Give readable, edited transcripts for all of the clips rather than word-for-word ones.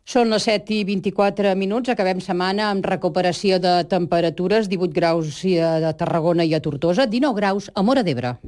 Són les 7:24. Acabem setmana amb recuperació de temperatures, 18 graus a Tarragona i a Tortosa, 19 graus a Móra d'Ebre.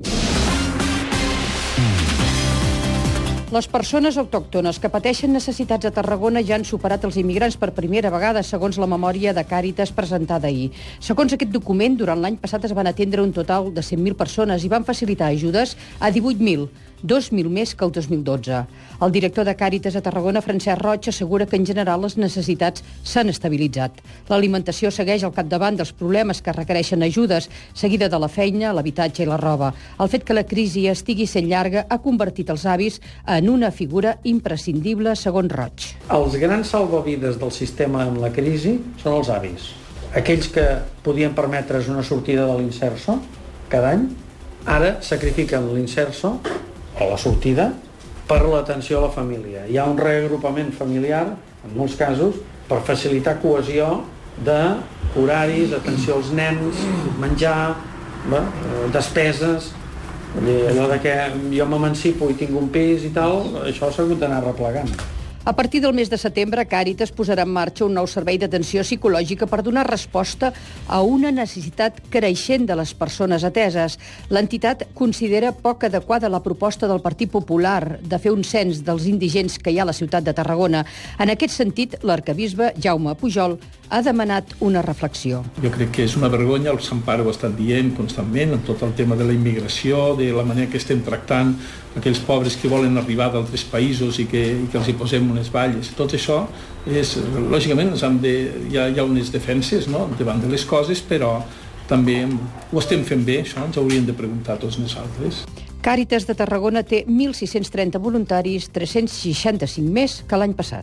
Les persones autòctones que pateixen necessitats a Tarragona ja han superat els immigrants per primera vegada, segons la memòria de Càritas presentada ahir. Segons aquest document, durant l'any passat es van atendre un total de 100.000 persones i van facilitar ajudes a 18.000, 2.000 més que el 2012. El director de Càritas a Tarragona, Francesc Roig, assegura que en general les necessitats s'han estabilitzat. L'alimentació segueix al capdavant dels problemes que requereixen ajudes, seguida de la feina, l'habitatge i la roba. El fet que la crisi estigui sent llarga ha convertit els avis en una figura imprescindible, segons Roig. Els grans salvavides del sistema en la crisi són els avis. Aquells que podien permetre's una sortida de l'Inserso cada any, ara sacrifiquen l'Inserso o la sortida per l'atenció a la família. Hi ha un reagrupament familiar, en molts casos, per facilitar cohesió d'horaris, atenció als nens, menjar, despeses. Allò de que jo m'emancipo i tinc un pis i tal, això s'ha hagut d'anar replegant. A partir del mes de setembre, Càritas posarà en marxa un nou servei d'atenció psicològica per donar resposta a una necessitat creixent de les persones ateses. L'entitat considera poc adequada la proposta del Partit Popular de fer un cens dels indigents que hi ha a la ciutat de Tarragona. En aquest sentit, l'arquebisbe Jaume Pujol ha demanat una reflexió. Jo crec que és una vergonya, el Sant Pare ho ha estat dient constantment, en tot el tema de la immigració, de la manera que estem tractant aquells pobres que volen arribar d'altres països i que els hi posem unes valles. Tot això, lògicament, hi ha unes defenses, no?, davant de les coses, però també ho estem fent bé, això ens hauríem de preguntar tots nosaltres. Càritas de Tarragona té 1.630 voluntaris, 365 més que l'any passat.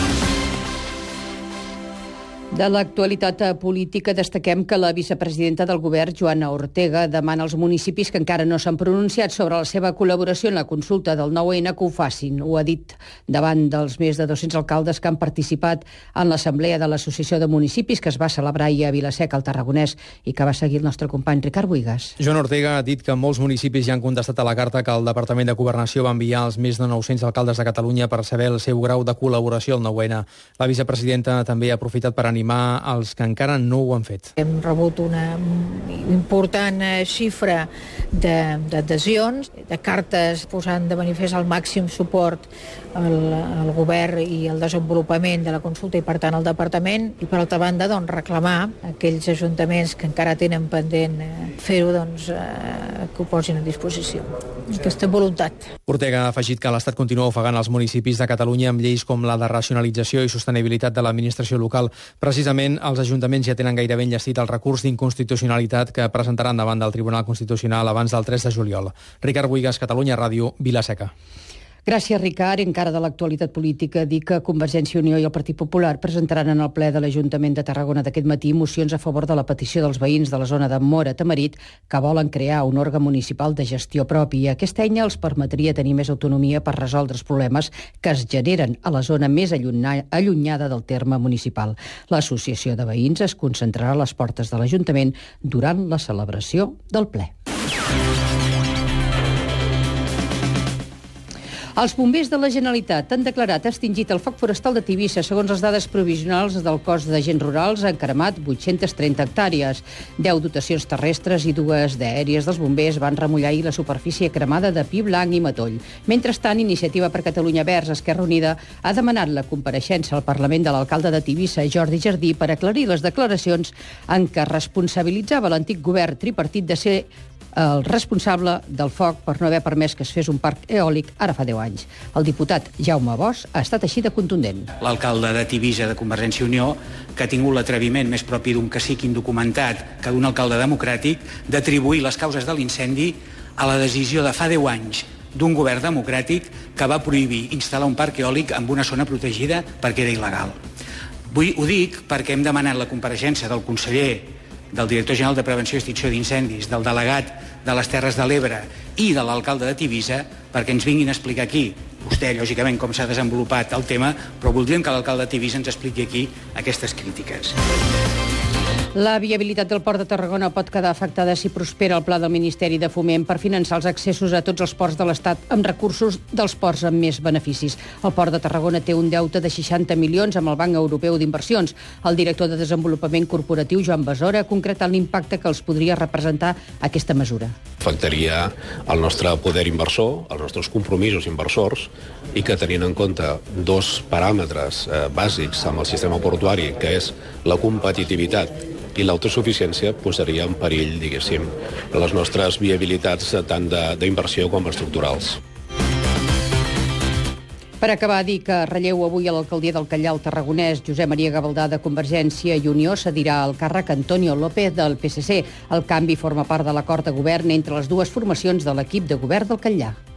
De l'actualitat política destaquem que la vicepresidenta del govern, Joana Ortega, demana als municipis que encara no s'han pronunciat sobre la seva col·laboració en la consulta del 9-N que ho facin. Ho ha dit davant dels més de 200 alcaldes que han participat en l'assemblea de l'Associació de Municipis que es va celebrar ahir a Vila-seca, al Tarragonès, i que va seguir el nostre company Ricard Buigas. Joana Ortega ha dit que molts municipis ja han contestat a la carta que el Departament de Governació va enviar als més de 900 alcaldes de Catalunya per saber el seu grau de col·laboració al 9-N. La vicepresidenta també ha aprofitat per animar els que encara no ho han fet. Hem rebut una important xifra d'adhesions, de cartes posant de manifest el màxim suport al govern i al desenvolupament de la consulta i, per tant, al departament. I, per altra banda, reclamar a aquells ajuntaments que encara tenen pendent fer-ho, que ho posin a disposició. Aquesta voluntat. Ortega ha afegit que l'Estat continua ofegant els municipis de Catalunya amb lleis com la de racionalització i sostenibilitat de l'administració local. Precisament, els ajuntaments ja tenen gairebé enllestit el recurs d'inconstitucionalitat que presentaran davant del Tribunal Constitucional abans del 3 de juliol. Ricard Buigas, Catalunya Ràdio, Vila-seca. Gràcies, Ricard. Encara de l'actualitat política, dir que Convergència i Unió i el Partit Popular presentaran en el ple de l'Ajuntament de Tarragona d'aquest matí mocions a favor de la petició dels veïns de la zona de Móra Tamarit que volen crear un òrgan municipal de gestió propi. Aquesta eina els permetria tenir més autonomia per resoldre els problemes que es generen a la zona més allunyada del terme municipal. L'associació de veïns es concentrarà a les portes de l'Ajuntament durant la celebració del ple. Els bombers de la Generalitat han declarat extingit el foc forestal de Tivissa. Segons les dades provisionals del cos d'agents rurals, han cremat 830 hectàrees. 10 dotacions terrestres i 2 d'aèries dels bombers van remullar ahir la superfície cremada de pi blanc i matoll. Mentrestant, Iniciativa per Catalunya Verds, Esquerra Unida, ha demanat la compareixença al Parlament de l'alcalde de Tivissa, Jordi Jardí, per aclarir les declaracions en què responsabilitzava l'antic govern tripartit de ser el responsable del foc per no haver permès que es fes un parc eòlic ara fa 10 anys. El diputat Jaume Bosch ha estat així de contundent. L'alcalde de Tivissa de Convergència i Unió, que ha tingut l'atreviment més propi d'un cacic indocumentat que d'un alcalde democràtic, d'atribuir les causes de l'incendi a la decisió de fa 10 anys d'un govern democràtic que va prohibir instal·lar un parc eòlic en una zona protegida perquè era il·legal. Ho dic perquè hem demanat la compareixença del conseller, del director general de Prevenció i Extinció d'Incendis, del delegat de les Terres de l'Ebre i de l'alcalde de Tivissa perquè ens vinguin a explicar aquí, vostè, lògicament, com s'ha desenvolupat el tema, però voldríem que l'alcalde de Tivissa ens expliqui aquí aquestes crítiques. La viabilitat del Port de Tarragona pot quedar afectada si prospera el pla del Ministeri de Foment per finançar els accessos a tots els ports de l'Estat amb recursos dels ports amb més beneficis. El Port de Tarragona té un deute de 60 milions amb el Banc Europeu d'Inversions. El director de Desenvolupament Corporatiu, Joan Besora, ha concretat l'impacte que els podria representar aquesta mesura. Afectaria el nostre poder inversor, els nostres compromisos inversors, i que tenint en compte dos paràmetres bàsics amb el sistema portuari, que és la competitivitat i l'autosuficiència, posaria en perill, diguéssim, les nostres viabilitats tant d'inversió com estructurals. Per acabar, dir que relleu avui a l'alcaldia del Catllar el tarragonès Josep Maria Gavaldà de Convergència i Unió cedirà el càrrec Antonio López del PSC. El canvi forma part de l'acord de govern entre les dues formacions de l'equip de govern del Catllar.